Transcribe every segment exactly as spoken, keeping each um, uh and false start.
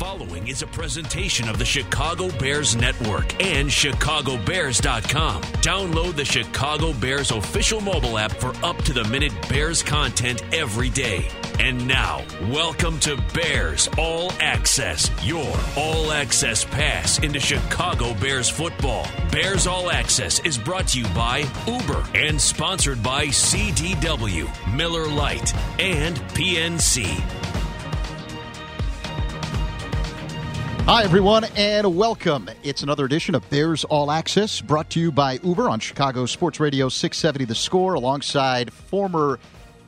following is a presentation of the Chicago Bears Network and Chicago Bears dot com. Download the Chicago Bears official mobile app for up-to-the-minute Bears content every day. And now, welcome to Bears All Access, your all-access pass into Chicago Bears football. Bears All Access is brought to you by Uber and sponsored by C D W, Miller Lite, and P N C. Hi, everyone, and welcome. It's another edition of Bears All Access, brought to you by Uber on Chicago Sports Radio six seventy The Score, alongside former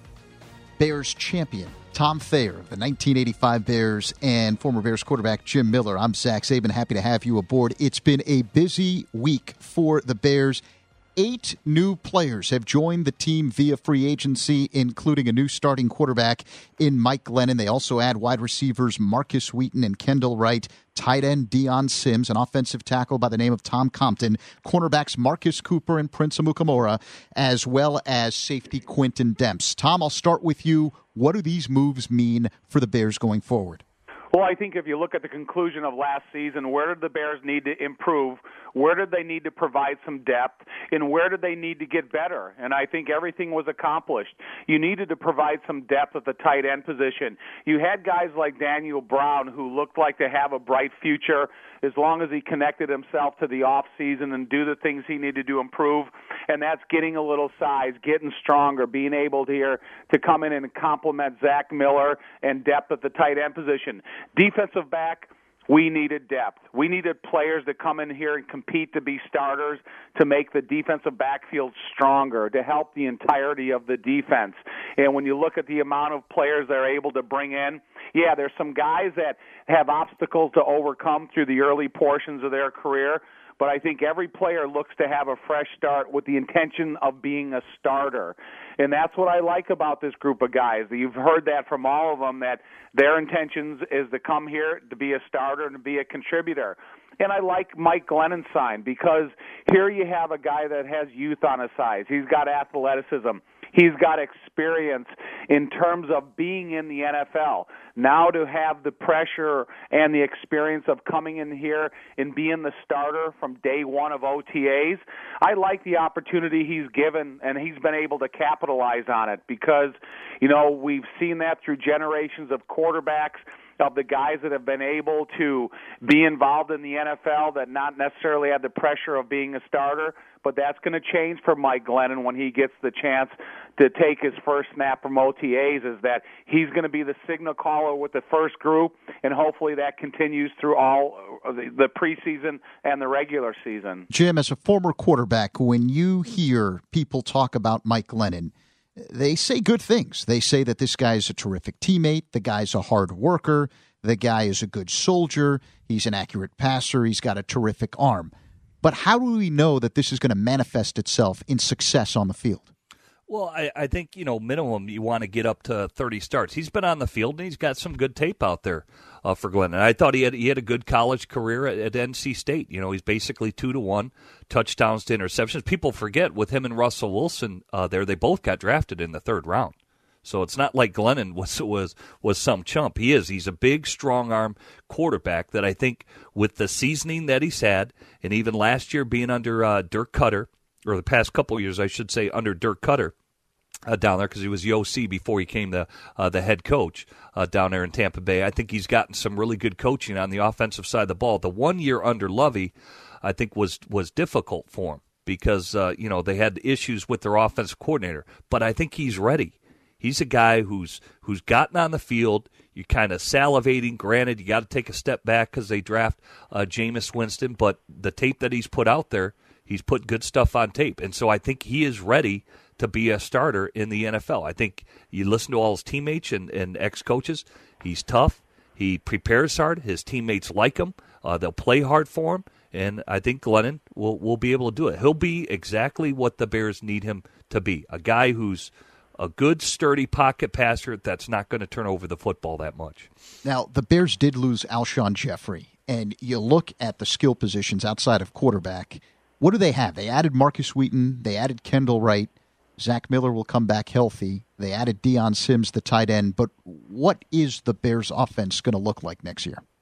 Bears champion Tom Thayer, the nineteen eighty-five Bears, and former Bears quarterback Jim Miller. I'm Zach Saban, happy to have you aboard. It's been a busy week for the Bears. Eight new players have joined the team via free agency, including a new starting quarterback in Mike Glennon. They also add wide receivers Marcus Wheaton and Kendall Wright, tight end Dion Sims, an offensive tackle by the name of Tom Compton, cornerbacks Marcus Cooper and Prince Amukamara, as well as safety Quinton Demps. Tom, I'll start with you. What do these moves mean for the Bears going forward? Well, I think if you look at the conclusion of last season, where did the Bears need to improve? Where did they need to provide some depth? And where did they need to get better? And I think everything was accomplished. You needed to provide some depth at the tight end position. You had guys like Daniel Brown who looked like to have a bright future as long as he connected himself to the offseason and do the things he needed to improve. And that's getting a little size, getting stronger, being able to here to come in and complement Zach Miller and depth at the tight end position. Defensive back, we needed depth. We needed players to come in here and compete to be starters, to make the defensive backfield stronger, to help the entirety of the defense. And when you look at the amount of players they're able to bring in, yeah, there's some guys that have obstacles to overcome through the early portions of their career, but I think every player looks to have a fresh start with the intention of being a starter. And that's what I like about this group of guys. You've heard that from all of them, that their intentions is to come here to be a starter and to be a contributor. And I like Mike Glennon's sign because here you have a guy that has youth on his side. He's got athleticism. He's got experience in terms of being in the N F L. Now to have the pressure and the experience of coming in here and being the starter from day one of O T As, I like the opportunity he's given, and he's been able to capitalize on it because, you know, we've seen that through generations of quarterbacks, of the guys that have been able to be involved in the N F L that not necessarily had the pressure of being a starter, but that's going to change for Mike Glennon when he gets the chance to take his first snap from O T As, is that he's going to be the signal caller with the first group, and hopefully that continues through all the, the preseason and the regular season. Jim, as a former quarterback, when you hear people talk about Mike Glennon, they say good things. They say that this guy is a terrific teammate, the guy's a hard worker, the guy is a good soldier, he's an accurate passer, he's got a terrific arm. But how do we know that this is going to manifest itself in success on the field? Well, I, I think, you know, minimum you want to get up to thirty starts. He's been on the field, and he's got some good tape out there uh, for Glennon. I thought he had he had a good college career at, at N C State. You know, he's basically two to one touchdowns to interceptions. People forget with him and Russell Wilson uh, there, they both got drafted in the third round. So it's not like Glennon was was was some chump. He is. He's a big, strong-arm quarterback that I think with the seasoning that he's had, and even last year being under uh, Dirk Cutter, or the past couple of years, I should say, under Dirk Cutter uh, down there, because he was the O C before he became the uh, the head coach uh, down there in Tampa Bay. I think he's gotten some really good coaching on the offensive side of the ball. The one year under Lovey, I think, was was difficult for him because uh, you know they had issues with their offensive coordinator. But I think he's ready. He's a guy who's who's gotten on the field. You're kind of salivating. Granted, you got to take a step back because they draft uh, Jameis Winston, but the tape that he's put out there, he's put good stuff on tape. And so I think he is ready to be a starter in the N F L. I think you listen to all his teammates and, and ex-coaches. He's tough. He prepares hard. His teammates like him. Uh, they'll play hard for him. And I think Glennon will, will be able to do it. He'll be exactly what the Bears need him to be, a guy who's a good, sturdy pocket passer that's not going to turn over the football that much. Now, the Bears did lose Alshon Jeffrey, and you look at the skill positions outside of quarterback, what do they have? They added Marcus Wheaton. They added Kendall Wright. Zach Miller will come back healthy. They added Dion Sims, the tight end. But what is the Bears' offense going to look like next year?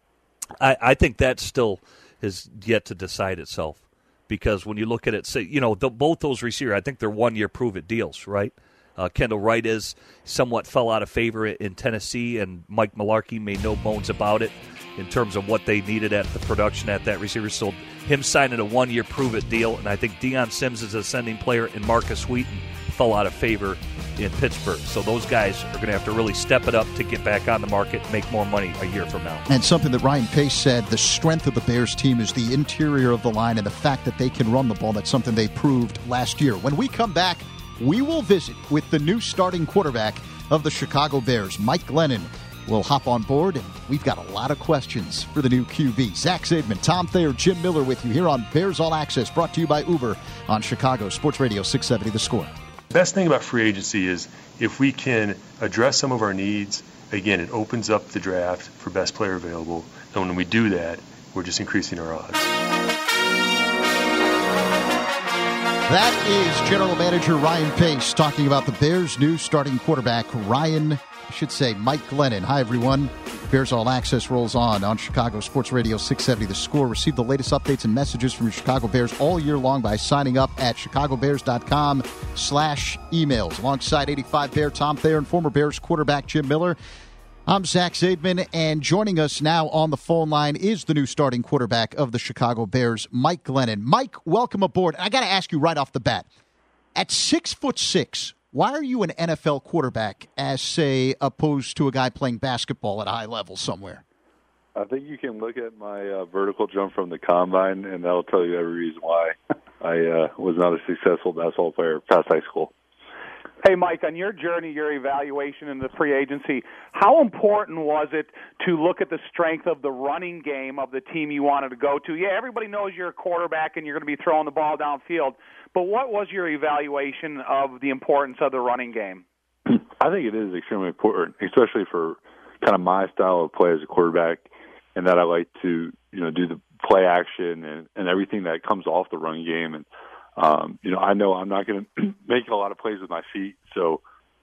I, I think that still has yet to decide itself, because when you look at it, say, you know, the, both those receivers, I think they're one-year prove-it deals, right? Uh, Kendall Wright is somewhat fell out of favor in Tennessee, and Mike Mularkey made no bones about it in terms of what they needed at the production at that receiver. So him signing a one-year prove-it deal, and I think Deion Sims is an ascending player, and Marcus Wheaton fell out of favor in Pittsburgh. So those guys are going to have to really step it up to get back on the market and make more money a year from now. And something that Ryan Pace said, the strength of the Bears team is the interior of the line and the fact that they can run the ball. That's something they proved last year. When we come back, we will visit with the new starting quarterback of the Chicago Bears, Mike Glennon. We'll hop on board, and we've got a lot of questions for the new Q B. Zach Zaidman, Tom Thayer, Jim Miller with you here on Bears All Access, brought to you by Uber on Chicago Sports Radio six seventy The Score. The best thing about free agency is if we can address some of our needs, again, it opens up the draft for best player available. And when we do that, we're just increasing our odds. That is General Manager Ryan Pace talking about the Bears' new starting quarterback, Ryan, I should say, Mike Glennon. Hi, everyone. Bears All Access rolls on on Chicago Sports Radio six seventy The Score. Receive the latest updates and messages from your Chicago Bears all year long by signing up at chicago bears dot com slash emails. Alongside eighty-five Bear Tom Thayer and former Bears quarterback Jim Miller, I'm Zach Zaidman, and joining us now on the phone line is the new starting quarterback of the Chicago Bears, Mike Glennon. Mike, welcome aboard. I got to ask you right off the bat, at six foot six, why are you an N F L quarterback as, say, opposed to a guy playing basketball at a high level somewhere? I think you can look at my uh, vertical jump from the combine, and that'll tell you every reason why I uh, was not a successful basketball player past high school. Hey, Mike, on your journey, your evaluation in the free agency, how important was it to look at the strength of the running game of the team you wanted to go to? Yeah, everybody knows you're a quarterback and you're going to be throwing the ball downfield, but what was your evaluation of the importance of the running game? I think it is extremely important, especially for kind of my style of play as a quarterback, and that I like to, you know, do the play action and, and everything that comes off the running game. And Um, you know, I know I'm not going to make a lot of plays with my feet, so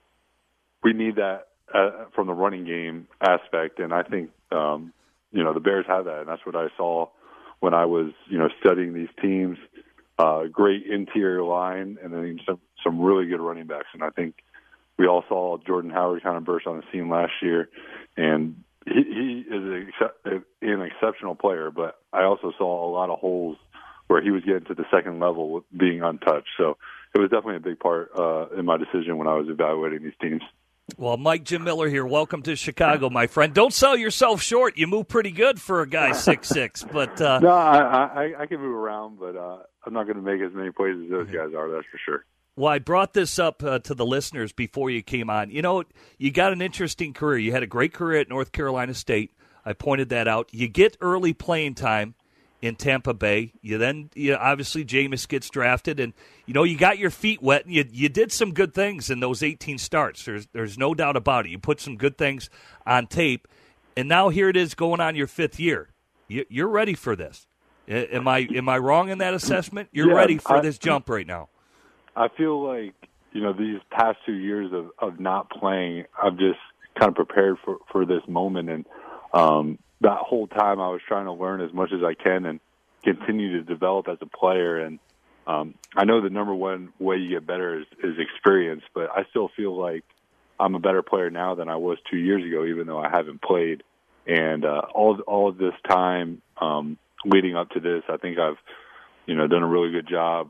we need that uh, from the running game aspect. And I think, um, you know, the Bears have that, and that's what I saw when I was, you know, studying these teams. Uh, great interior line, and then some some really good running backs. And I think we all saw Jordan Howard kind of burst on the scene last year, and he, he is a, an exceptional player. But I also saw a lot of holes where he was getting to the second level with being untouched. So it was definitely a big part uh, in my decision when I was evaluating these teams. Well, Mike, Jim Miller here. Welcome to Chicago, my friend. Don't sell yourself short. You move pretty good for a guy six six. But uh, no, I, I, I can move around, but uh, I'm not going to make as many plays as those guys are, that's for sure. Well, I brought this up uh, to the listeners before you came on. You know, you got an interesting career. You had a great career at North Carolina State. I pointed that out. You get early playing time in Tampa Bay. You then, you know, obviously, Jameis gets drafted, and you know you got your feet wet. And you you did some good things in those eighteen starts. There's there's no doubt about it. You put some good things on tape, and now here it is going on your fifth year. You, you're ready for this. Am I am I wrong in that assessment? You're yeah, ready for I, this jump right now. I feel like, you know, these past two years of, of not playing, I've just kind of prepared for, for this moment, and um, that whole time I was trying to learn as much as I can and continue to develop as a player. And um, I know the number one way you get better is, is experience, but I still feel like I'm a better player now than I was two years ago, even though I haven't played. And uh, all all of this time um, leading up to this, I think I've, you know, done a really good job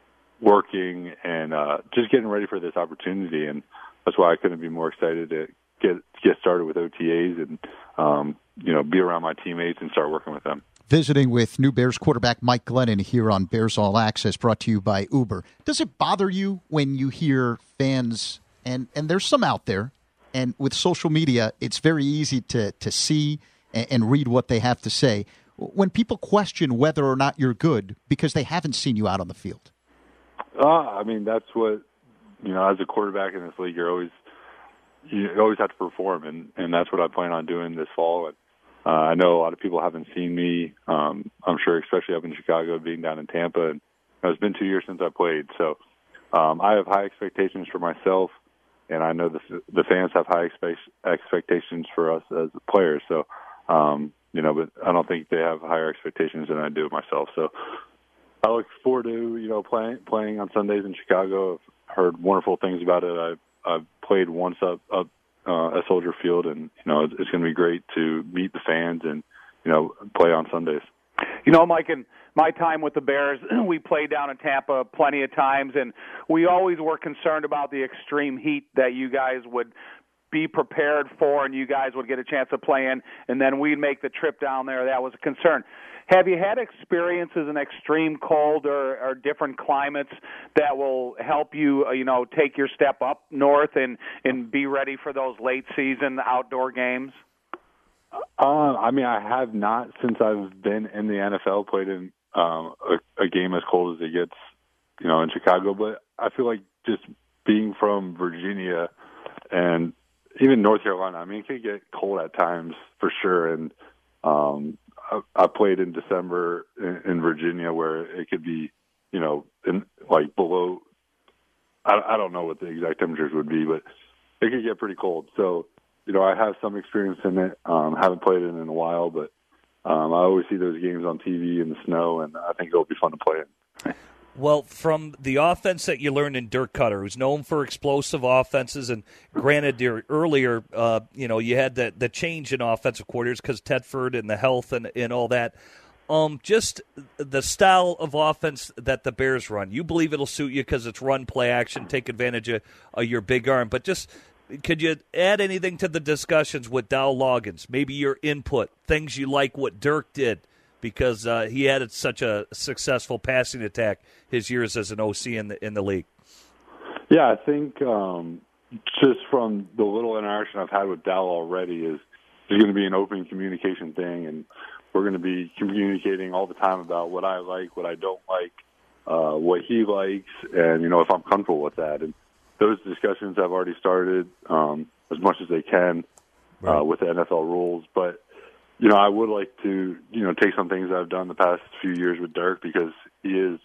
working and uh, just getting ready for this opportunity. And that's why I couldn't be more excited to get get started with O T As and, um, you know, be around my teammates and start working with them. Visiting with new Bears quarterback Mike Glennon here on Bears All Access, brought to you by Uber. Does it bother you when you hear fans, and, and there's some out there, and with social media, it's very easy to, to see and, and read what they have to say, when people question whether or not you're good because they haven't seen you out on the field? Uh, I mean, that's what, you know, as a quarterback in this league, you're always, you always have to perform, and, and that's what I plan on doing this fall. And uh, I know a lot of people haven't seen me, um, I'm sure, especially up in Chicago, being down in Tampa. And you know, it's been two years since I played. So um, I have high expectations for myself, and I know the, the fans have high expect, expectations for us as players. So, um, you know, but I don't think they have higher expectations than I do myself. So I look forward to, you know, playing playing on Sundays in Chicago. I've heard wonderful things about it. I've, I've played once up, up uh, at Soldier Field, and, you know, it's, it's going to be great to meet the fans and, you know, play on Sundays. You know, Mike, in my time with the Bears, we played down in Tampa plenty of times, and we always were concerned about the extreme heat that you guys would be prepared for and you guys would get a chance to play in, and then we'd make the trip down there. That was a concern. Have you had experiences in extreme cold or, or different climates that will help you, uh, you know, take your step up north and, and be ready for those late season outdoor games? Uh, I mean, I have not since I've been in the N F L played in um, a, a game as cold as it gets, you know, in Chicago. But I feel like just being from Virginia and even North Carolina, I mean, it can get cold at times for sure. And um, I, I played in December in, in Virginia where it could be, you know, in, like below. I, I don't know what the exact temperatures would be, but it could get pretty cold. So, you know, I have some experience in it. Um, haven't played it in a while, but um, I always see those games on T V in the snow, and I think it'll be fun to play in. Well, from the offense that you learned in Dirk Cutter, who's known for explosive offenses, and granted, earlier, uh, you know, you had the, the change in offensive coordinators because Tedford and the health and, and all that. Um, just the style of offense that the Bears run. You believe it'll suit you because it's run, play, action, take advantage of, of your big arm, but just – could you add anything to the discussions with Dow Loggins? Maybe your input, things you like what Dirk did because uh, he had such a successful passing attack his years as an O C in the in the league. Yeah, I think um, just from the little interaction I've had with Dow already is there's going to be an open communication thing, and we're going to be communicating all the time about what I like, what I don't like, uh, what he likes, and, you know, if I'm comfortable with that. And those discussions have already started um, as much as they can uh, right. with the N F L rules. But, you know, I would like to, you know, take some things I've done the past few years with Dirk because he is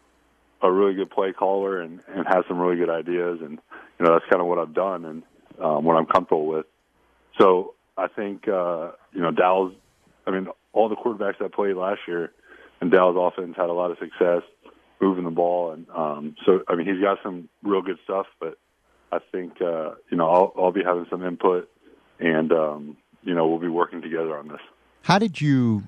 a really good play caller and, and has some really good ideas. And, you know, that's kind of what I've done and um, what I'm comfortable with. So I think, uh, you know, Dow's, I mean, all the quarterbacks that played last year and Dow's offense had a lot of success moving the ball. And um, so, I mean, he's got some real good stuff, but I think, uh, you know, I'll, I'll be having some input and, um, you know, we'll be working together on this. How did you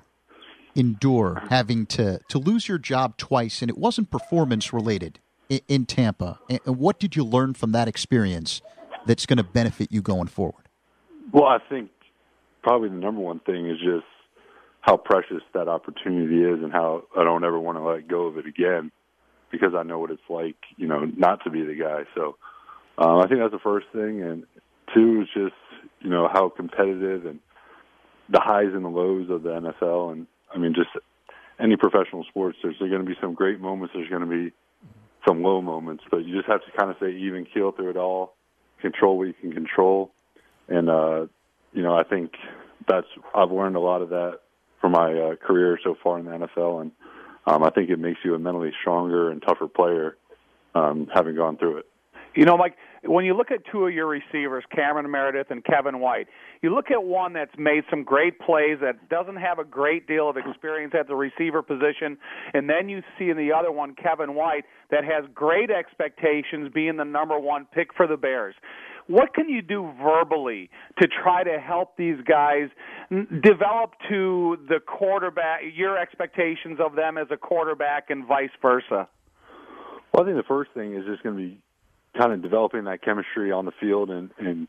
endure having to, to lose your job twice, and it wasn't performance-related in, in Tampa? And, and what did you learn from that experience that's going to benefit you going forward? Well, I think probably the number one thing is just how precious that opportunity is and how I don't ever want to let go of it again because I know what it's like, you know, not to be the guy. So um, I think that's the first thing. And two is just, you know, how competitive and the highs and the lows of the N F L. And, I mean, just any professional sports, there's going to be some great moments. There's going to be some low moments. But you just have to kind of stay even keel through it all, control what you can control. And, uh, you know, I think that's I've learned a lot of that for my uh, career so far in the N F L. And um, I think it makes you a mentally stronger and tougher player um, having gone through it. You know, Mike, when you look at two of your receivers, Cameron Meredith and Kevin White, you look at one that's made some great plays that doesn't have a great deal of experience at the receiver position, and then you see in the other one, Kevin White, that has great expectations being the number one pick for the Bears. What can you do verbally to try to help these guys develop to the quarterback, your expectations of them as a quarterback and vice versa? Well, I think the first thing is just going to be kind of developing that chemistry on the field and, and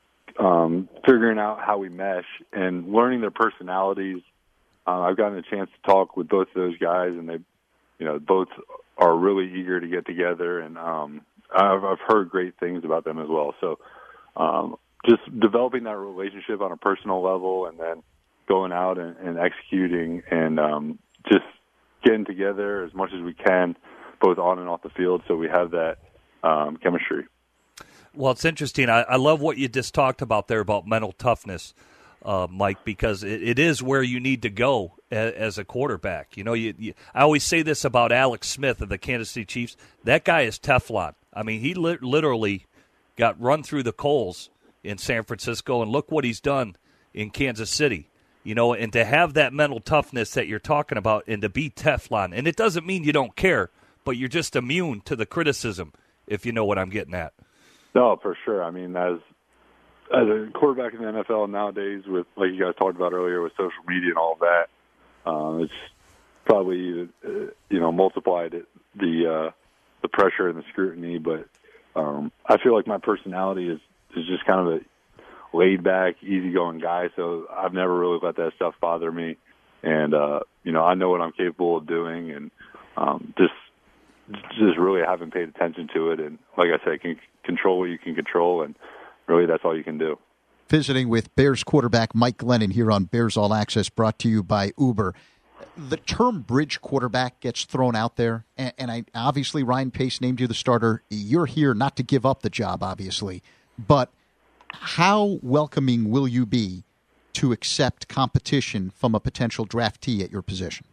um, figuring out how we mesh and learning their personalities. Uh, I've gotten a chance to talk with both of those guys, and they, you know, both are really eager to get together, and um, I've, I've heard great things about them as well. So um, just developing that relationship on a personal level and then going out and, and executing and um, just getting together as much as we can, both on and off the field, so we have that Um, chemistry. Well, it's interesting. I, I love what you just talked about there about mental toughness, uh, Mike, because it, it is where you need to go as, as a quarterback. You know, you, you, I always say this about Alex Smith of the Kansas City Chiefs. That guy is Teflon. I mean, he li- literally got run through the coals in San Francisco, and look what he's done in Kansas City. You know, and to have that mental toughness that you're talking about and to be Teflon. And it doesn't mean you don't care, but you're just immune to the criticism, if you know what I'm getting at. No, for sure. I mean, as as a quarterback in the N F L nowadays, with like you guys talked about earlier, with social media and all of that, um, it's probably uh, you know multiplied it, the uh, the pressure and the scrutiny. But um, I feel like my personality is is just kind of a laid back, easygoing guy, so I've never really let that stuff bother me. And uh, you know, I know what I'm capable of doing, and um, just just really haven't paid attention to it. And like I said, can control what you can control, and really that's all you can do. Visiting with Bears quarterback Mike Glennon here on Bears All Access, brought to you by Uber. The term bridge quarterback gets thrown out there, and, and I obviously Ryan Pace named you the starter. You're here not to give up the job, obviously, but how welcoming will you be to accept competition from a potential draftee at your position?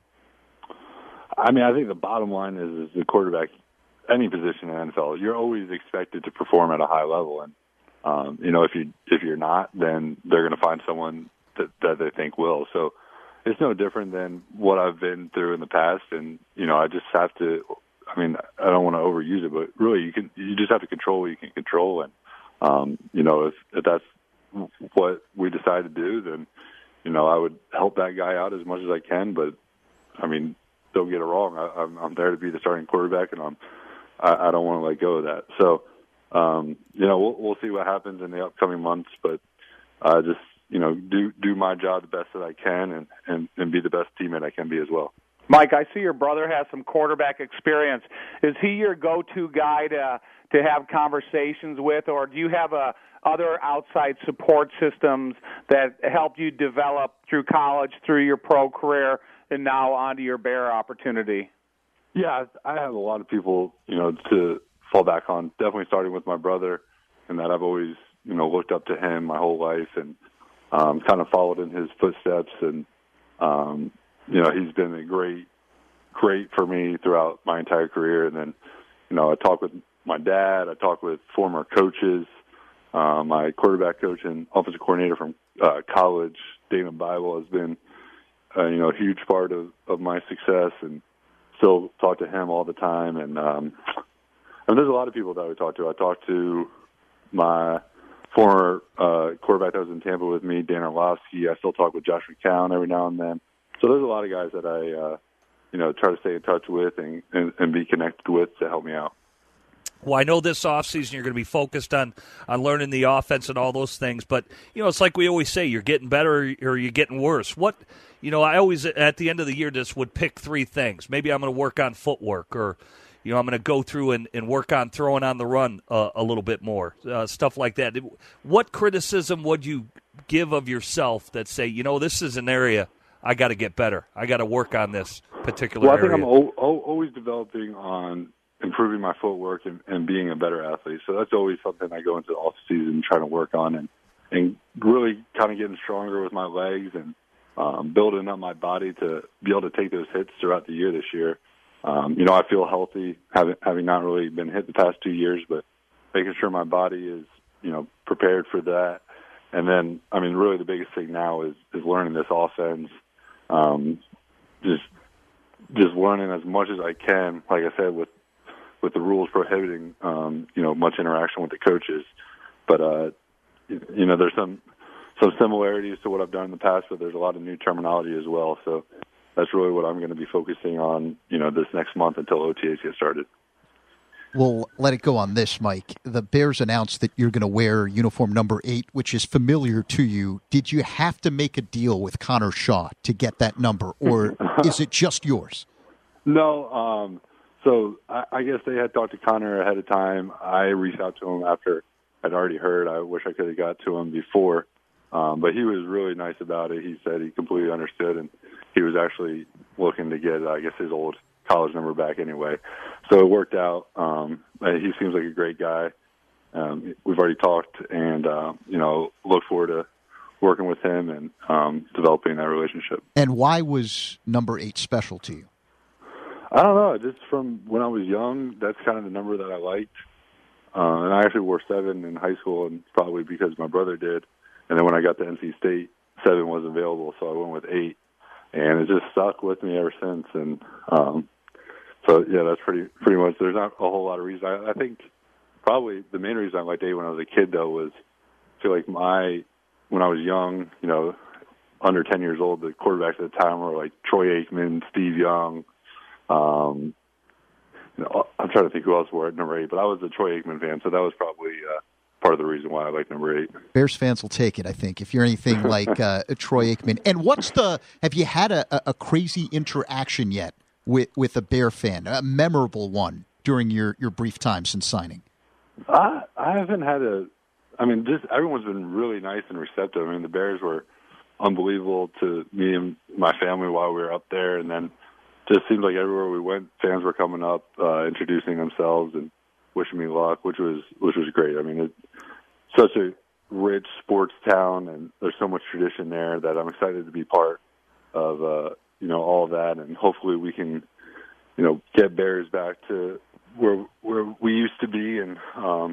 I mean, I think the bottom line is, is the quarterback, any position in the N F L, you're always expected to perform at a high level. And, um, you know, if, you, if you're not, then they're going to find someone that, that they think will. So it's no different than what I've been through in the past. And, you know, I just have to, I mean, I don't want to overuse it, but really you can, you just have to control what you can control. And, Um, you know, if, if that's what we decide to do, then, you know, I would help that guy out as much as I can. But, I mean, don't get it wrong. I, I'm, I'm there to be the starting quarterback, and I'm, I, I don't want to let go of that. So, um, you know, we'll, we'll see what happens in the upcoming months. But uh, just, you know, do do my job the best that I can, and, and, and be the best teammate I can be as well. Mike, I see your brother has some quarterback experience. Is he your go-to guy to to have conversations with, or do you have a, other outside support systems that helped you develop through college, through your pro career, and now onto your Bear opportunity? Yeah, I have a lot of people, you know, to fall back on, definitely starting with my brother, and that I've always, you know, looked up to him my whole life and um, kind of followed in his footsteps. And, um, you know, he's been a great, great for me throughout my entire career. And then, you know, I talk with my dad, I talk with former coaches, uh, my quarterback coach and offensive coordinator from uh, college, Dana Bible, has been, uh, you know, a huge part of, of my success, and still talk to him all the time. And, um, and there's a lot of people that I talk to. I talk to my former uh, quarterback that was in Tampa with me, Dan Orlovsky. I still talk with Josh McCown every now and then. So there's a lot of guys that I, uh, you know, try to stay in touch with and, and, and be connected with to help me out. Well, I know this offseason you're going to be focused on, on learning the offense and all those things, but, you know, it's like we always say, you're getting better or you're getting worse. What, you know, I always, at the end of the year, just would pick three things. Maybe I'm going to work on footwork, or, you know, I'm going to go through and, and work on throwing on the run uh, a little bit more, uh, stuff like that. What criticism would you give of yourself that say, you know, this is an area I got to get better. I got to work on this particular area? Well, I think area. I'm o- o- always developing on improving my footwork and, and being a better athlete. So that's always something I go into the off season trying to work on, and, and really kind of getting stronger with my legs and um, building up my body to be able to take those hits throughout the year this year. Um, you know, I feel healthy, having, having not really been hit the past two years, but making sure my body is, you know, prepared for that. And then, I mean, really the biggest thing now is, is learning this offense, um, just just learning as much as I can, like I said, with with the rules prohibiting, um, you know, much interaction with the coaches. But, uh, you know, there's some some similarities to what I've done in the past, but there's a lot of new terminology as well. So that's really what I'm going to be focusing on, you know, this next month until O T As get started. We'll let it go on this, Mike. The Bears announced that you're going to wear uniform number eight, which is familiar to you. Did you have to make a deal with Connor Shaw to get that number, or is it just yours? No, um, So I, I guess they had talked to Connor ahead of time. I reached out to him after I'd already heard. I wish I could have got to him before. Um, but he was really nice about it. He said he completely understood, and he was actually looking to get, I guess, his old college number back anyway. So it worked out. Um, he seems like a great guy. Um, we've already talked, and, uh, you know, look forward to working with him and um, developing that relationship. And why was number eight special to you? I don't know. Just from when I was young, that's kind of the number that I liked. Uh, and I actually wore seven in high school, and probably because my brother did. And then when I got to N C State seven wasn't available, so I went with eight, and it just stuck with me ever since. And um, so, yeah, that's pretty pretty much. There's not a whole lot of reason. I, I think probably the main reason I liked eight when I was a kid, though, was I feel like my when I was young, you know, under ten years old, the quarterbacks at the time were like Troy Aikman, Steve Young. Um, you know, I'm trying to think who else were at number eight, but I was a Troy Aikman fan, so that was probably uh, part of the reason why I like number eight. Bears fans will take it, I think, if you're anything like uh, Troy Aikman. And what's the? Have you had a, a crazy interaction yet with with a Bear fan, a memorable one during your, your brief time since signing? I I haven't had a. I mean, just everyone's been really nice and receptive. I mean, the Bears were unbelievable to me and my family while we were up there, and then just seemed like everywhere we went, fans were coming up, uh, introducing themselves and wishing me luck, which was which was great. I mean, it's such a rich sports town, and there's so much tradition there that I'm excited to be part of. Uh, you know, all of that, and hopefully we can, you know, get Bears back to where where we used to be, and um,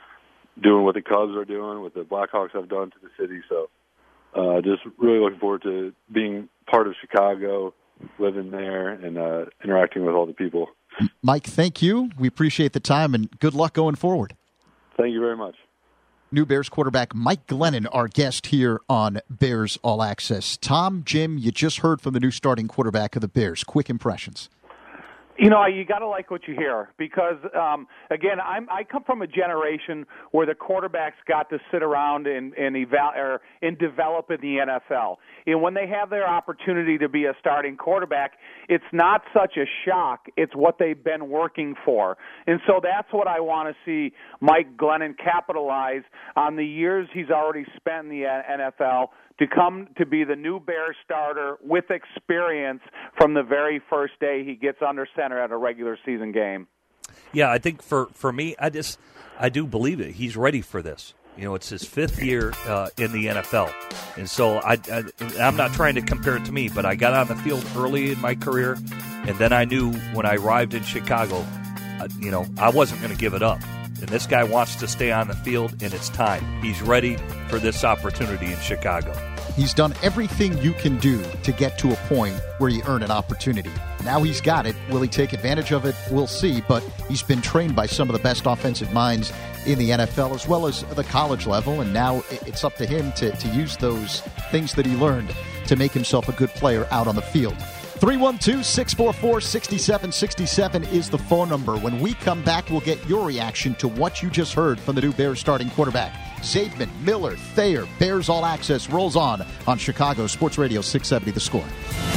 doing what the Cubs are doing, what the Blackhawks have done to the city. So, uh, just really looking forward to being part of Chicago, living there, and uh, interacting with all the people. Mike, thank you. We appreciate the time, and good luck going forward. Thank you very much. New Bears quarterback Mike Glennon, our guest here on Bears All Access. Tom, Jim, you just heard from the new starting quarterback of the Bears. Quick impressions. You know, you got to like what you hear because, um, again, I'm, I come from a generation where the quarterbacks got to sit around and and, eval- or, and develop in the N F L. And when they have their opportunity to be a starting quarterback, it's not such a shock. It's what they've been working for. And so that's what I want to see Mike Glennon capitalize on the years he's already spent in the N F L to come to be the new Bears starter with experience from the very first day he gets under center at a regular season game. Yeah, I think for, for me, I just I do believe it. He's ready for this. You know, it's his fifth year uh, in the N F L. And so I, I, I'm not trying to compare it to me, but I got on the field early in my career, and then I knew when I arrived in Chicago, uh, you know, I wasn't going to give it up. And this guy wants to stay on the field, and it's time. He's ready for this opportunity in Chicago. He's done everything you can do to get to a point where you earn an opportunity. Now he's got it. Will he take advantage of it? We'll see. But he's been trained by some of the best offensive minds in the N F L as well as the college level. And now it's up to him to, to use those things that he learned to make himself a good player out on the field. three one two, six four four, six seven six seven is the phone number. When we come back, we'll get your reaction to what you just heard from the new Bears starting quarterback. Zaidman, Miller, Thayer, Bears All Access rolls on on Chicago Sports Radio six seventy The Score.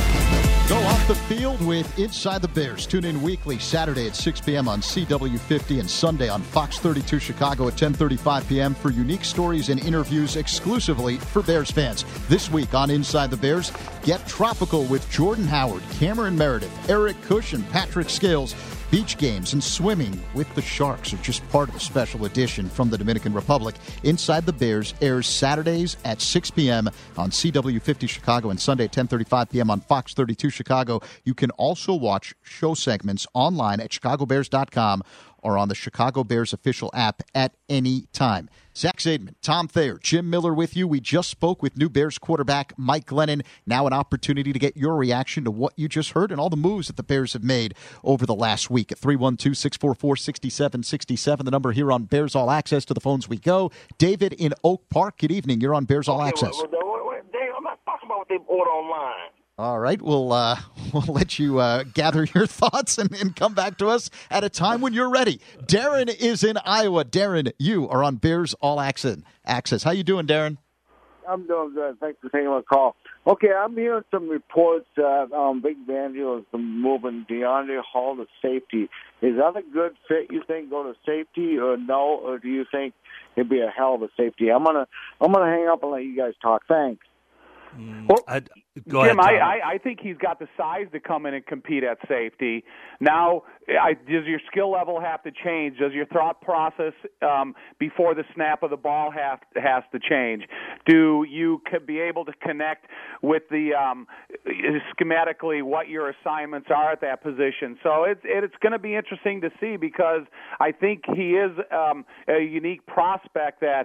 Go off the field with Inside the Bears. Tune in weekly Saturday at six p.m. on C W fifty and Sunday on Fox thirty-two Chicago at ten thirty-five p.m. for unique stories and interviews exclusively for Bears fans. This week on Inside the Bears, get tropical with Jordan Howard, Cameron Meredith, Eric Cush, and Patrick Scales. Beach games and swimming with the Sharks are just part of a special edition from the Dominican Republic. Inside the Bears airs Saturdays at six p.m. on C W fifty Chicago and Sunday at ten thirty-five p.m. on Fox thirty-two Chicago. You can also watch show segments online at chicago bears dot com or on the Chicago Bears official app at any time. Zach Zaidman, Tom Thayer, Jim Miller with you. We just spoke with new Bears quarterback Mike Glennon. Now an opportunity to get your reaction to what you just heard and all the moves that the Bears have made over the last week. At three one two, six four four, six seven six seven, the number here on Bears All Access. To the phones we go. David in Oak Park, good evening. You're on Bears All okay, Access. Well, well, well, Dave, I'm not talking about what they order online. All right, we'll uh, we'll let you uh, gather your thoughts and, and come back to us at a time when you're ready. Darren is in Iowa. Darren, you are on Bears All Access. Access. How you doing, Darren? I'm doing good. Thanks for taking my call. Okay, I'm hearing some reports that um, Big Fangio is moving DeAndre Hall to safety. Is that a good fit, you think, go to safety, or no? Or do you think it'd be a hell of a safety? I'm gonna I'm gonna hang up and let you guys talk. Thanks. Mm, Well, I, go Jim, ahead, I, I, I think he's got the size to come in and compete at safety. Now, I, does your skill level have to change? Does your thought process um, before the snap of the ball have has to change? Do you could be able to connect with the um, schematically what your assignments are at that position? So it's it's going to be interesting to see because I think he is um, a unique prospect that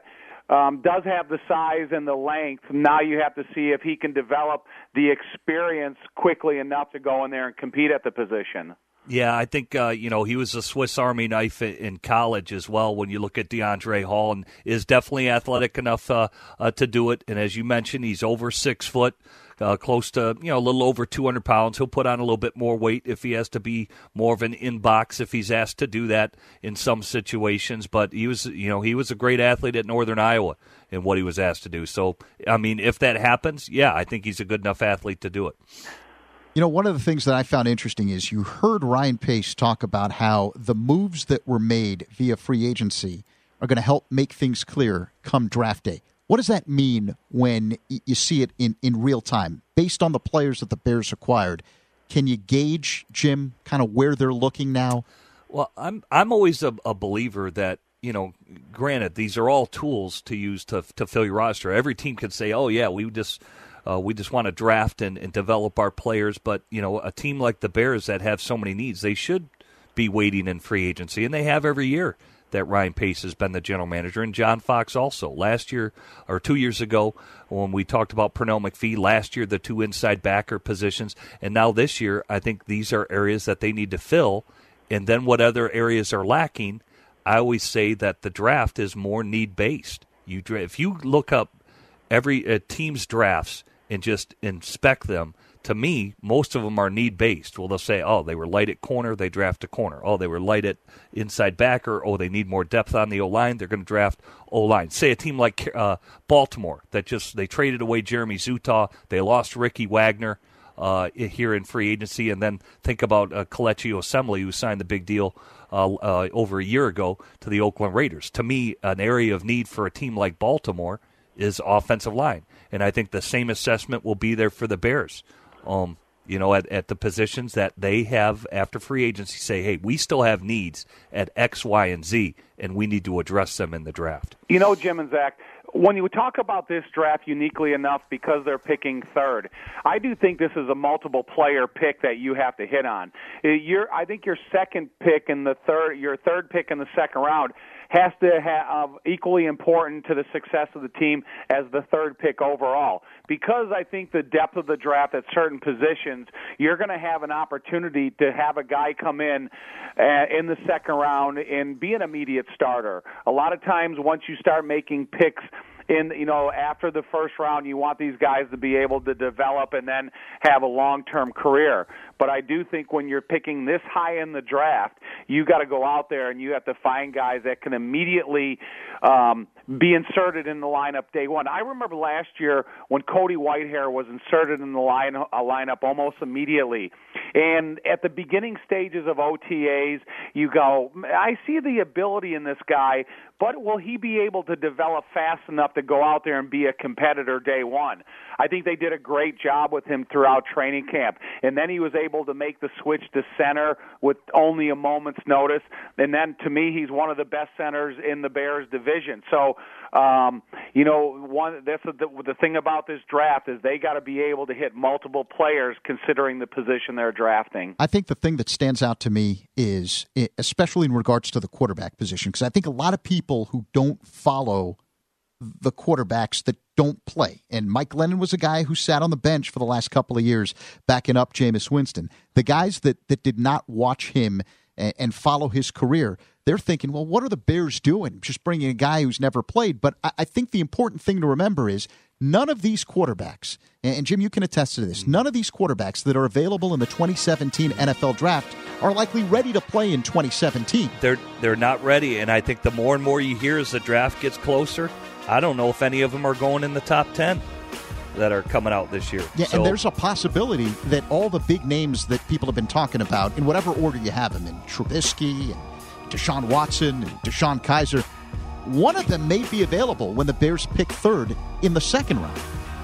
um, does have the size and the length. Now you have to see if he can develop the experience quickly enough to go in there and compete at the position. Yeah, I think, uh, you know, he was a Swiss Army knife in college as well when you look at DeAndre Hall, and is definitely athletic enough uh, uh, to do it. And as you mentioned, he's over six foot, uh, close to, you know, a little over two hundred pounds. He'll put on a little bit more weight if he has to be more of an in-box, if he's asked to do that in some situations. But he was, you know, he was a great athlete at Northern Iowa in what he was asked to do. So, I mean, if that happens, yeah, I think he's a good enough athlete to do it. You know, one of the things that I found interesting is you heard Ryan Pace talk about how the moves that were made via free agency are going to help make things clear come draft day. What does that mean when you see it in, in real time? Based on the players that the Bears acquired, can you gauge, Jim, kind of where they're looking now? Well, I'm I'm always a, a believer that, you know, granted, these are all tools to use to to fill your roster. Every team can say, oh, yeah, we just – Uh, we just want to draft and, and develop our players. But, you know, a team like the Bears that have so many needs, they should be waiting in free agency, and they have every year that Ryan Pace has been the general manager, and John Fox also. Last year, or two years ago, when we talked about Pernell McPhee, last year the two inside backer positions, and now this year I think these are areas that they need to fill, and then what other areas are lacking, I always say that the draft is more need-based. You, if you look up every uh, team's drafts and just inspect them, to me, most of them are need-based. Well, they'll say, oh, they were light at corner, they draft a corner. Oh, they were light at inside backer. Oh, they need more depth on the O-line, they're going to draft O-line. Say a team like uh, Baltimore that just they traded away Jeremy Zutaw, they lost Ricky Wagner uh, here in free agency, and then think about uh, Kelechi Osemele, who signed the big deal uh, uh, over a year ago to the Oakland Raiders. To me, an area of need for a team like Baltimore is offensive line. And I think the same assessment will be there for the Bears, um, you know, at, at the positions that they have after free agency say, hey, we still have needs at X, Y, and Z, and we need to address them in the draft. You know, Jim and Zach, when you talk about this draft uniquely enough because they're picking third, I do think this is a multiple-player pick that you have to hit on. You're, I think your second pick in the third, your third pick in the second round has to have uh, equally important to the success of the team as the third pick overall. Because I think the depth of the draft at certain positions, you're going to have an opportunity to have a guy come in uh, in the second round and be an immediate starter. A lot of times once you start making picks in, you know, after the first round, you want these guys to be able to develop and then have a long-term career. But I do think when you're picking this high in the draft, you got to go out there and you have to find guys that can immediately um, be inserted in the lineup day one. I remember last year when Cody Whitehair was inserted in the line, uh, lineup almost immediately. And at the beginning stages of O T As, you go, I see the ability in this guy, but will he be able to develop fast enough to go out there and be a competitor day one? I think they did a great job with him throughout training camp. And then he was able to make the switch to center with only a moment's notice. And then, to me, he's one of the best centers in the Bears division. So, um, you know, one that's the, the thing about this draft is they got to be able to hit multiple players considering the position they're drafting. I think the thing that stands out to me is, especially in regards to the quarterback position, because I think a lot of people who don't follow the quarterbacks that don't play. And Mike Glennon was a guy who sat on the bench for the last couple of years backing up Jameis Winston. The guys that, that did not watch him and, and follow his career, they're thinking, well, what are the Bears doing? Just bringing a guy who's never played. But I, I think the important thing to remember is none of these quarterbacks, and Jim, you can attest to this, none of these quarterbacks that are available in the twenty seventeen N F L draft are likely ready to play in twenty seventeen. They're, they're not ready, and I think the more and more you hear as the draft gets closer, I don't know if any of them are going in the top ten that are coming out this year. Yeah, so, and there's a possibility that all the big names that people have been talking about, in whatever order you have them, in Trubisky and Deshaun Watson and Deshaun Kaiser, one of them may be available when the Bears pick third in the second round.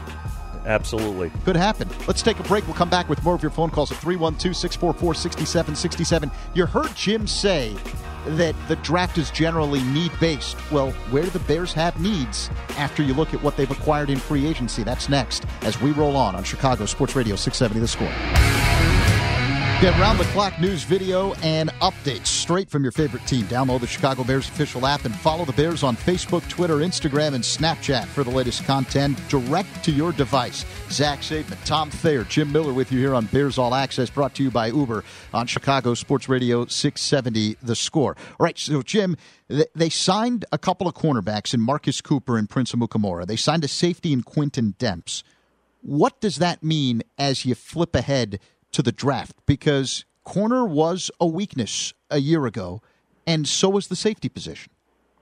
Absolutely. Could happen. Let's take a break. We'll come back with more of your phone calls at three one two, six four four, six seven six seven. You heard Jim say that the draft is generally need-based. Well, where do the Bears have needs after you look at what they've acquired in free agency? That's next as we roll on on Chicago Sports Radio six seventy The Score. Get round-the-clock news, video, and updates straight from your favorite team. Download the Chicago Bears official app and follow the Bears on Facebook, Twitter, Instagram, and Snapchat for the latest content direct to your device. Zach Zaidman, Tom Thayer, Jim Miller with you here on Bears All Access, brought to you by Uber on Chicago Sports Radio six seventy The Score. All right, so, Jim, they signed a couple of cornerbacks in Marcus Cooper and Prince Amukamara. They signed a safety in Quinton Demps. What does that mean as you flip ahead to the draft? Because corner was a weakness a year ago, and so was the safety position.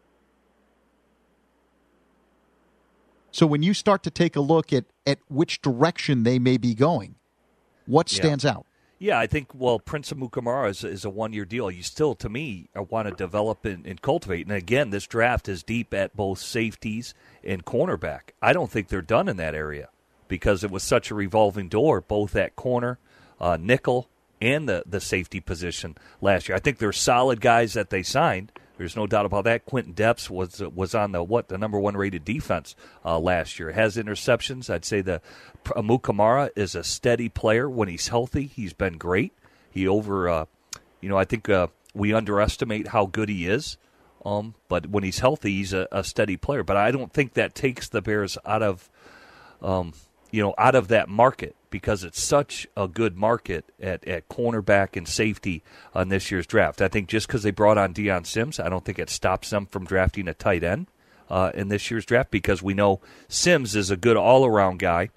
So when you start to take a look at, at which direction they may be going, what stands yeah. out? Yeah, I think, well, Prince Amukamara is, is a one-year deal. You still, to me, want to develop and, and cultivate. And, again, this draft is deep at both safeties and cornerback. I don't think they're done in that area because it was such a revolving door, both at corner, Uh, nickel, and the, the safety position last year. I think they're solid guys that they signed. There's no doubt about that. Quinton Demps was was on the what the number one rated defense uh, last year. Has interceptions. I'd say the Amukamara is a steady player when he's healthy. He's been great. He over, uh, you know, I think uh, we underestimate how good he is. Um, but when he's healthy, he's a, a steady player. But I don't think that takes the Bears out of, um, you know, out of that market, because it's such a good market at, at cornerback and safety on this year's draft. I think just because they brought on Deion Sims, I don't think it stops them from drafting a tight end uh, in this year's draft, because we know Sims is a good all-around guy,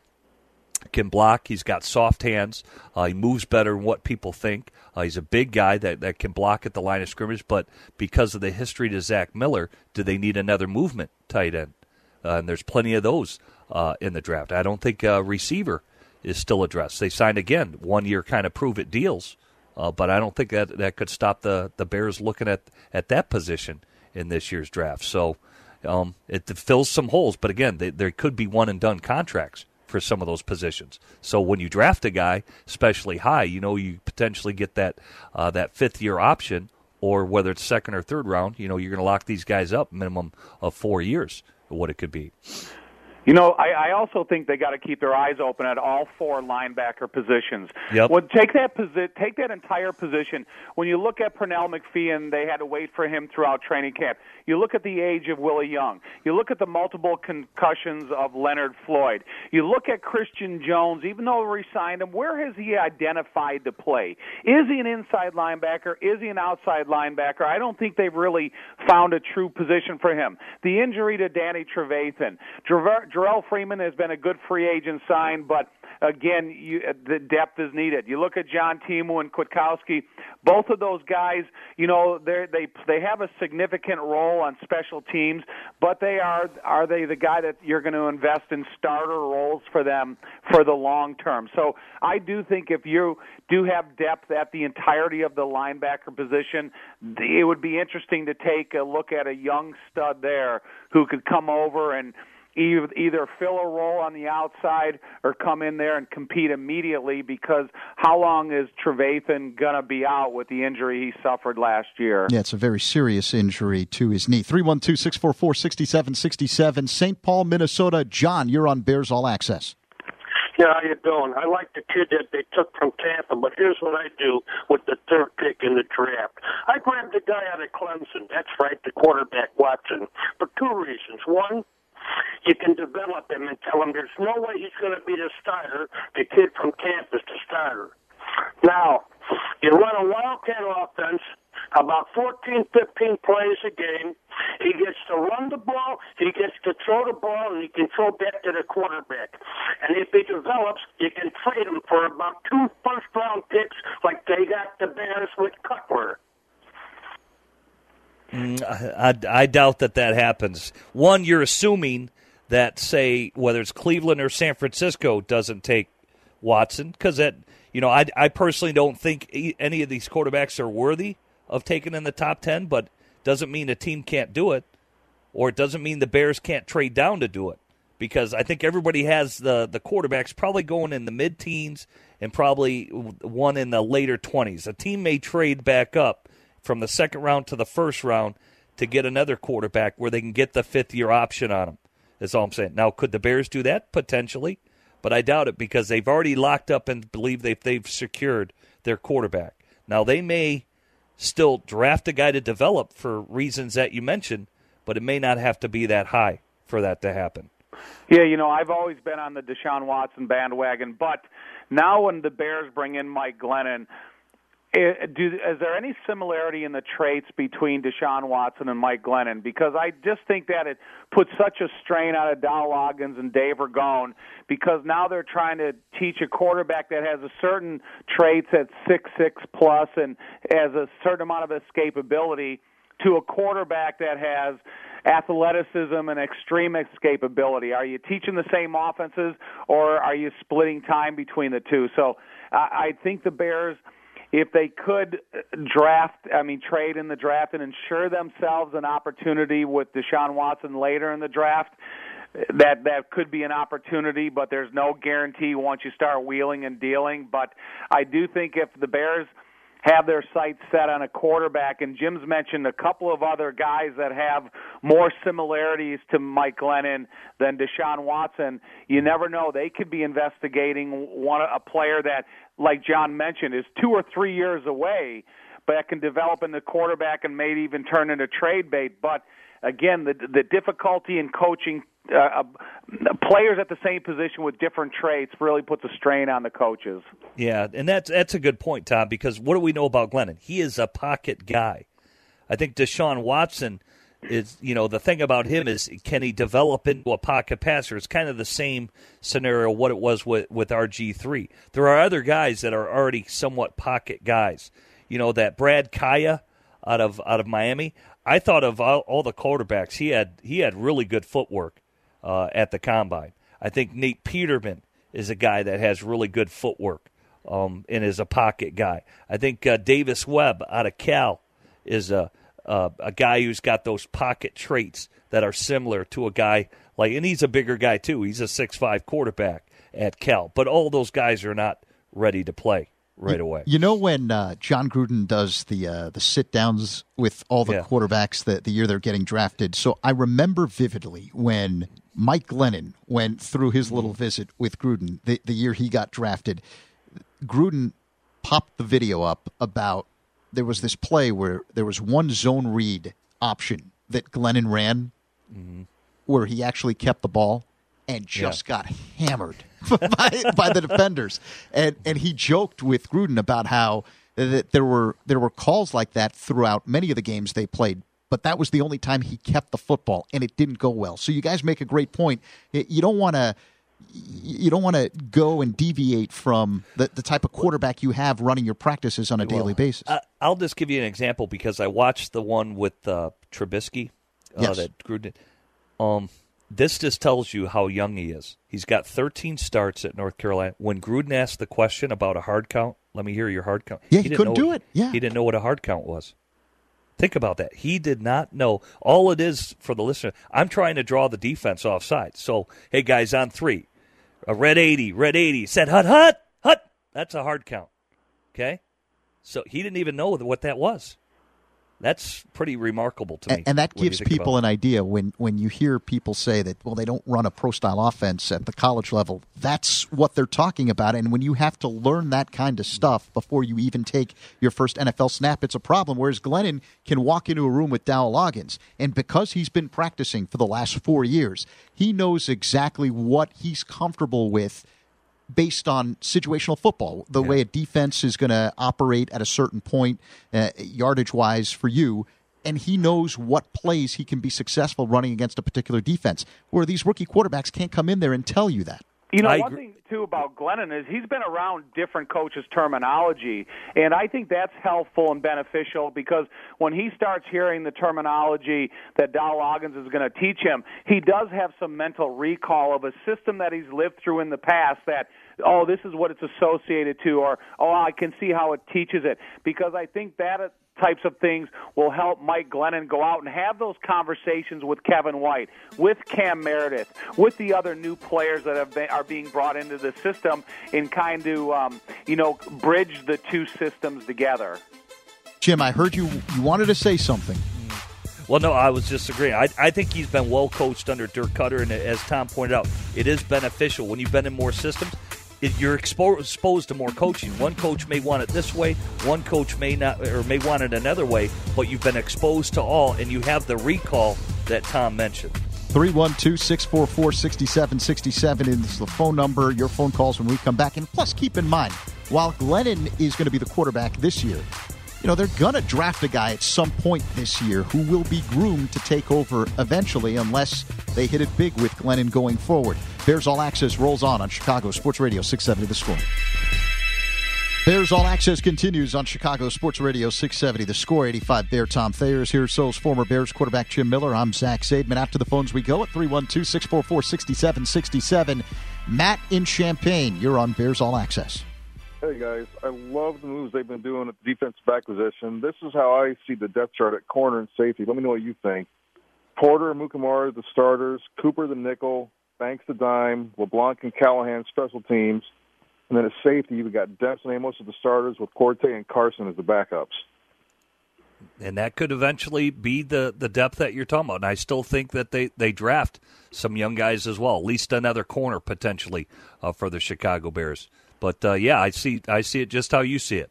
can block, he's got soft hands, uh, he moves better than what people think. Uh, he's a big guy that, that can block at the line of scrimmage, but because of the history to Zach Miller, do they need another movement tight end? Uh, and there's plenty of those uh, in the draft. I don't think uh, receiver is still addressed. They signed, again, one-year kind of prove-it deals, uh, but I don't think that that could stop the, the Bears looking at, at that position in this year's draft. So um, it fills some holes, but, again, they, there could be one-and-done contracts for some of those positions. So when you draft a guy, especially high, you know you potentially get that uh, that fifth-year option, or whether it's second or third round, you know you're going to lock these guys up minimum of four years, what it could be. You know, I, I also think they got to keep their eyes open at all four linebacker positions. Yep. Well, take that posi- take that entire position. When you look at Pernell McPhee, they had to wait for him throughout training camp. You look at the age of Willie Young. You look at the multiple concussions of Leonard Floyd. You look at Christian Jones. Even though we signed him, where has he identified to play? Is he an inside linebacker? Is he an outside linebacker? I don't think they've really found a true position for him. The injury to Danny Trevathan. Jarrell Freeman has been a good free agent sign, but again, you, the depth is needed. You look at John Timu and Kwiatkowski. Both of those guys, you know, they they they have a significant role on special teams, but they are are they the guy that you're going to invest in starter roles for them for the long term? So I do think if you do have depth at the entirety of the linebacker position, it would be interesting to take a look at a young stud there who could come over and either fill a role on the outside or come in there and compete immediately, because how long is Trevathan going to be out with the injury he suffered last year? Yeah, it's a very serious injury to his knee. three one two, six four four, six seven six seven, Saint Paul, Minnesota. John, you're on Bears All Access. Yeah, how you doing? I like the kid that they took from Tampa, but here's what I do with the third pick in the draft. I grabbed the guy out of Clemson. That's right, the quarterback, Watson, for two reasons. One, you can develop him and tell him there's no way he's going to be the starter. The kid from campus, the starter. Now, you run a Wildcat offense, about fourteen, fifteen plays a game. He gets to run the ball, he gets to throw the ball, and he can throw back to the quarterback. And if he develops, you can trade him for about two first-round picks like they got the Bears with Cutler. I, I doubt that that happens. One, you're assuming that, say, whether it's Cleveland or San Francisco doesn't take Watson, because that, you know, I, I personally don't think any of these quarterbacks are worthy of taking in the top ten, but doesn't mean a team can't do it, or it doesn't mean the Bears can't trade down to do it, because I think everybody has the, the quarterbacks probably going in the mid-teens and probably one in the later twenties. A team may trade back up from the second round to the first round to get another quarterback where they can get the fifth-year option on him. That's all I'm saying. Now, could the Bears do that? Potentially. But I doubt it, because they've already locked up and believe they've, they've secured their quarterback. Now, they may still draft a guy to develop for reasons that you mentioned, but it may not have to be that high for that to happen. Yeah, you know, I've always been on the Deshaun Watson bandwagon, but now when the Bears bring in Mike Glennon, it, do, is there any similarity in the traits between Deshaun Watson and Mike Glennon? Because I just think that it puts such a strain on Dow Loggins and Dave Ragone, because now they're trying to teach a quarterback that has a certain traits at six six plus and has a certain amount of escapability to a quarterback that has athleticism and extreme escapability. Are you teaching the same offenses, or are you splitting time between the two? So uh, I think the Bears, if they could draft, I mean, trade in the draft and ensure themselves an opportunity with Deshaun Watson later in the draft, that that could be an opportunity, but there's no guarantee once you start wheeling and dealing. But I do think if the Bears have their sights set on a quarterback, and Jim's mentioned a couple of other guys that have more similarities to Mike Glennon than Deshaun Watson, you never know. They could be investigating one a player that, like John mentioned, is two or three years away, but that can develop into quarterback and maybe even turn into trade bait. But again, the the difficulty in coaching uh, players at the same position with different traits really puts a strain on the coaches. Yeah, and that's that's a good point, Tom, because what do we know about Glennon? He is a pocket guy. I think Deshaun Watson is, you know, the thing about him is, can he develop into a pocket passer? It's kind of the same scenario what it was with, with R G three. There are other guys that are already somewhat pocket guys. You know, that Brad Kaya out of out of Miami, I thought of all, all the quarterbacks, he had he had really good footwork uh, at the combine. I think Nate Peterman is a guy that has really good footwork um, and is a pocket guy. I think uh, Davis Webb out of Cal is a uh, a guy who's got those pocket traits that are similar to a guy like, and he's a bigger guy too. He's a six five quarterback at Cal, but all those guys are not ready to play right away. You know when uh, John Gruden does the uh, the sit-downs with all the yeah. quarterbacks the, the year they're getting drafted, so I remember vividly when Mike Glennon went through his little visit with Gruden the, the year he got drafted. Gruden popped the video up about there was this play where there was one zone read option that Glennon ran mm-hmm. where he actually kept the ball and just yeah. got hammered by, by the defenders. And and he joked with Gruden about how that there were there were calls like that throughout many of the games they played, but that was the only time he kept the football, and it didn't go well. So you guys make a great point. You don't want to you don't want to go and deviate from the, the type of quarterback you have running your practices on a daily well, basis. I, I'll just give you an example because I watched the one with uh, Trubisky uh, yes. that Gruden. Um, This just tells you how young he is. He's got thirteen starts at North Carolina. When Gruden asked the question about a hard count, let me hear your hard count. Yeah, he, he didn't couldn't know, do it. Yeah. He didn't know what a hard count was. Think about that. He did not know. All it is for the listener, I'm trying to draw the defense offside. So, hey, guys, on three, a red eighty, red eighty, said hut, hut, hut. That's a hard count. Okay? So he didn't even know what that was. That's pretty remarkable to me. And, and that gives people an idea when, when you hear people say that, well, they don't run a pro-style offense at the college level. That's what they're talking about. And when you have to learn that kind of stuff before you even take your first N F L snap, it's a problem. Whereas Glennon can walk into a room with Dow Loggins, and because he's been practicing for the last four years, he knows exactly what he's comfortable with based on situational football, the yeah. way a defense is going to operate at a certain point, uh, yardage-wise for you, and he knows what plays he can be successful running against a particular defense, where these rookie quarterbacks can't come in there and tell you that. You know, I one agree. thing, too, about Glennon is he's been around different coaches' terminology, and I think that's helpful and beneficial because when he starts hearing the terminology that Dow Loggins is going to teach him, he does have some mental recall of a system that he's lived through in the past that, oh, this is what it's associated to, or, oh, I can see how it teaches it, because I think that types of things will help Mike Glennon go out and have those conversations with Kevin White, with Cam Meredith, with the other new players that have been, are being brought into the system and kind of, um, you know, bridge the two systems together. Jim, I heard you, you wanted to say something. Well, no, I was just agreeing. I, I think he's been well coached under Dirk Cutter, and as Tom pointed out, it is beneficial when you've been in more systems. it, you're expo- exposed to more coaching. One coach may want it this way, one coach may not, or may want it another way, but you've been exposed to all, and you have the recall that Tom mentioned. three one two, six four four, six seven six seven is the phone number. Your phone calls when we come back. And plus, keep in mind, while Glennon is going to be the quarterback this year, you know, they're going to draft a guy at some point this year who will be groomed to take over eventually unless they hit it big with Glennon going forward. Bears All Access rolls on on Chicago Sports Radio six seventy The Score. Bears All Access continues on Chicago Sports Radio six seventy The Score. eighty-five Bear Tom Thayer's here. So is former Bears quarterback Jim Miller. I'm Zach Zaidman. Out to the phones we go at three one two, six four four, six seven six seven. Matt in Champaign, you're on Bears All Access. Hey, guys. I love the moves they've been doing at the defensive back position. This is how I see the depth chart at corner and safety. Let me know what you think. Porter and Mukamara, the starters. Cooper, the nickel. Banks, the dime. LeBlanc and Callahan, special teams. And then at safety, we've got Dempsey and Amos as the starters with Corte and Carson as the backups. And that could eventually be the, the depth that you're talking about. And I still think that they, they draft some young guys as well, at least another corner potentially uh, for the Chicago Bears. But, uh, yeah, I see I see it just how you see it.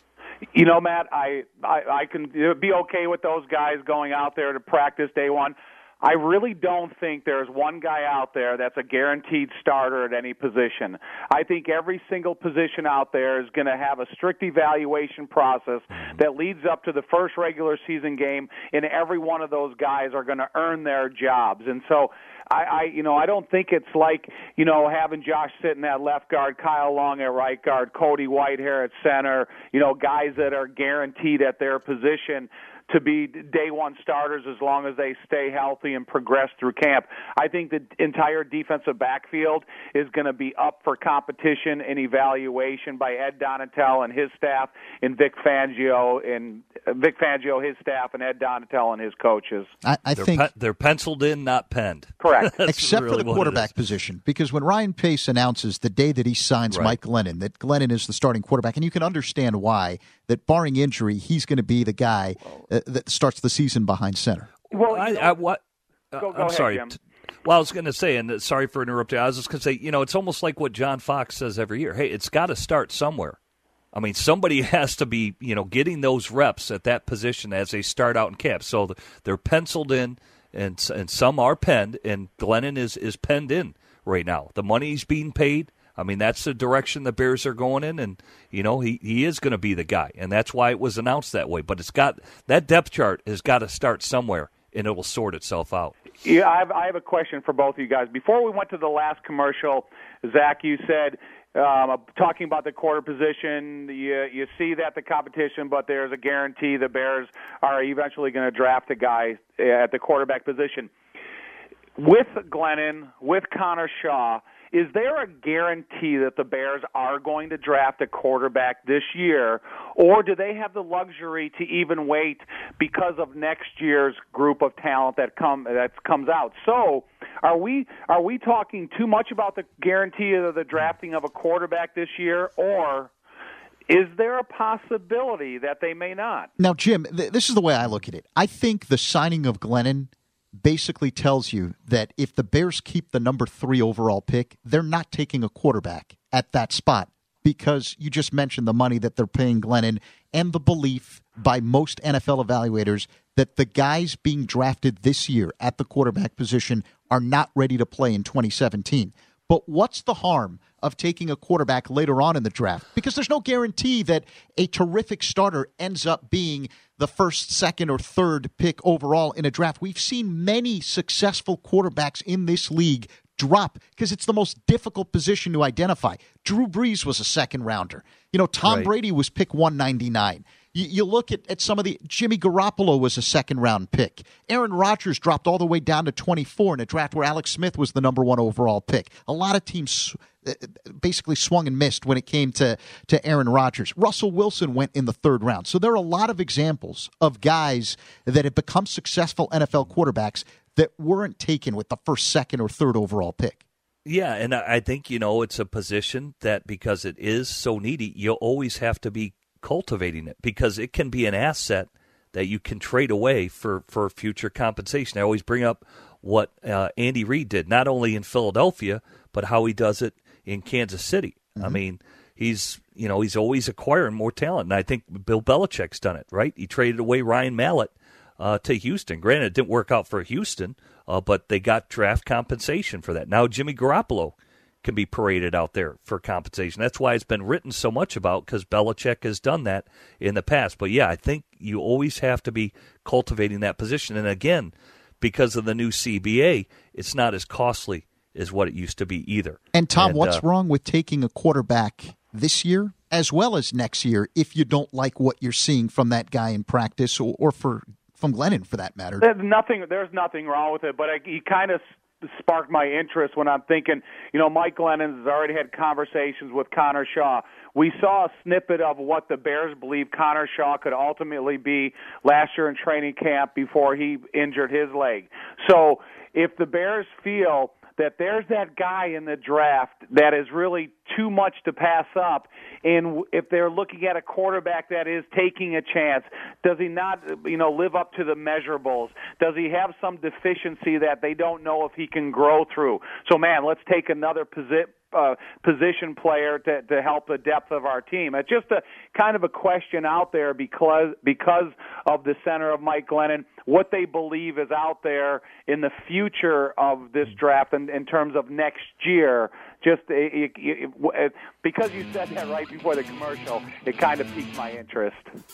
You know, Matt, I, I, I can be okay with those guys going out there to practice day one. I really don't think there's one guy out there that's a guaranteed starter at any position. I think every single position out there is going to have a strict evaluation process that leads up to the first regular season game, and every one of those guys are going to earn their jobs. And so I, I, you know, I don't think it's like, you know, having Josh Sitton at left guard, Kyle Long at right guard, Cody Whitehair at center, you know, guys that are guaranteed at their position to be day one starters as long as they stay healthy and progress through camp. I think the entire defensive backfield is going to be up for competition and evaluation by Ed Donatel and his staff, and Vic Fangio and uh, Vic Fangio, his staff, and Ed Donatel and his coaches. I, I they're think pe- they're penciled in, not penned. Correct. Except really for the quarterback position, because when Ryan Pace announces the day that he signs right. Mike Glennon, that Glennon is the starting quarterback, and you can understand why, that barring injury, he's going to be the guy uh, that starts the season behind center. Well, I, you know, I, what? Uh, go, go I'm ahead, sorry. Jim. Well, I was going to say, and sorry for interrupting, I was just going to say, you know, it's almost like what John Fox says every year. Hey, it's got to start somewhere. I mean, somebody has to be, you know, getting those reps at that position as they start out in camp. So they're penciled in, and and some are penned, and Glennon is, is penned in right now. The money's being paid. I mean, that's the direction the Bears are going in, and, you know, he, he is going to be the guy, and that's why it was announced that way. But it's got that depth chart has got to start somewhere, and it will sort itself out. Yeah, I have, I have a question for both of you guys. Before we went to the last commercial, Zach, you said, um, talking about the quarter position, you, you see that the competition, but there's a guarantee the Bears are eventually going to draft a guy at the quarterback position. With Glennon, with Connor Shaw, is there a guarantee that the Bears are going to draft a quarterback this year, or do they have the luxury to even wait because of next year's group of talent that come that comes out? So, are we are we talking too much about the guarantee of the drafting of a quarterback this year, or is there a possibility that they may not? Now, Jim, th- this is the way I look at it. I think the signing of Glennon basically tells you that if the Bears keep the number three overall pick, they're not taking a quarterback at that spot, because you just mentioned the money that they're paying Glennon and the belief by most N F L evaluators that the guys being drafted this year at the quarterback position are not ready to play in twenty seventeen. But what's the harm of taking a quarterback later on in the draft? Because there's no guarantee that a terrific starter ends up being the first, second, or third pick overall in a draft. We've seen many successful quarterbacks in this league drop because it's the most difficult position to identify. Drew Brees was a second rounder. You know, Tom right. Brady was pick one ninety-nine. You, you look at, at some of the, Jimmy Garoppolo was a second round pick. Aaron Rodgers dropped all the way down to twenty-four in a draft where Alex Smith was the number one overall pick. A lot of teams basically swung and missed when it came to, to Aaron Rodgers. Russell Wilson went in the third round. So there are a lot of examples of guys that have become successful N F L quarterbacks that weren't taken with the first, second, or third overall pick. Yeah, and I think, you know, it's a position that because it is so needy, you'll always have to be cultivating it because it can be an asset that you can trade away for, for future compensation. I always bring up what uh, Andy Reid did, not only in Philadelphia, but how he does it in Kansas City. Mm-hmm. I mean, he's you know he's always acquiring more talent, and I think Bill Belichick's done it right. He traded away Ryan Mallett uh, to Houston. Granted, it didn't work out for Houston, uh, but they got draft compensation for that. Now Jimmy Garoppolo can be paraded out there for compensation. That's why it's been written so much about, because Belichick has done that in the past. But, yeah, I think you always have to be cultivating that position. And, again, because of the new C B A, it's not as costly as what it used to be either. And, Tom, and, what's uh, wrong with taking a quarterback this year as well as next year if you don't like what you're seeing from that guy in practice, or, or for from Glennon, for that matter? There's nothing, there's nothing wrong with it, but I, he kind of – sparked my interest when I'm thinking, you know, Mike Glennon has already had conversations with Connor Shaw. We saw a snippet of what the Bears believe Connor Shaw could ultimately be last year in training camp before he injured his leg. So if the Bears feel that there's that guy in the draft that is really too much to pass up, and if they're looking at a quarterback that is taking a chance, does he not, you know, live up to the measurables? Does he have some deficiency that they don't know if he can grow through? So, man, let's take another position. Uh, position player to, to help the depth of our team. It's just a kind of a question out there because because of the center of Mike Glennon, what they believe is out there in the future of this draft and in terms of next year. Just it, it, it, because you said that right before the commercial, it kind of piqued my interest.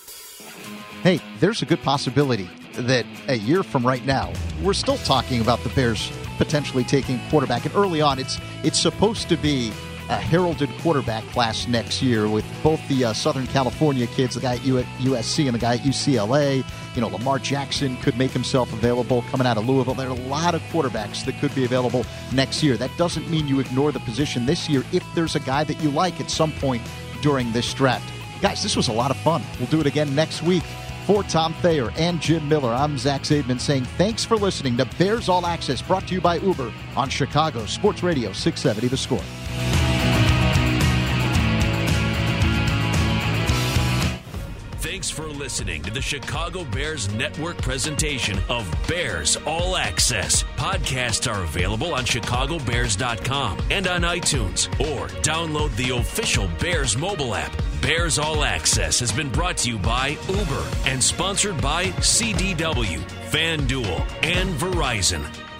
Hey, there's a good possibility that a year from right now, we're still talking about the Bears potentially taking quarterback. And early on, it's it's supposed to be a heralded quarterback class next year with both the uh, Southern California kids, the guy at U S C and the guy at U C L A. You know, Lamar Jackson could make himself available coming out of Louisville. There are a lot of quarterbacks that could be available next year. That doesn't mean you ignore the position this year if there's a guy that you like at some point during this draft. Guys, this was a lot of fun. We'll do it again next week. For Tom Thayer and Jim Miller, I'm Zach Zaidman saying thanks for listening to Bears All Access, brought to you by Uber on Chicago Sports Radio six seventy The Score. Thanks for listening to the Chicago Bears Network presentation of Bears All Access. Podcasts are available on chicago bears dot com and on iTunes, or download the official Bears mobile app. Bears All Access has been brought to you by Uber and sponsored by C D W, FanDuel, and Verizon.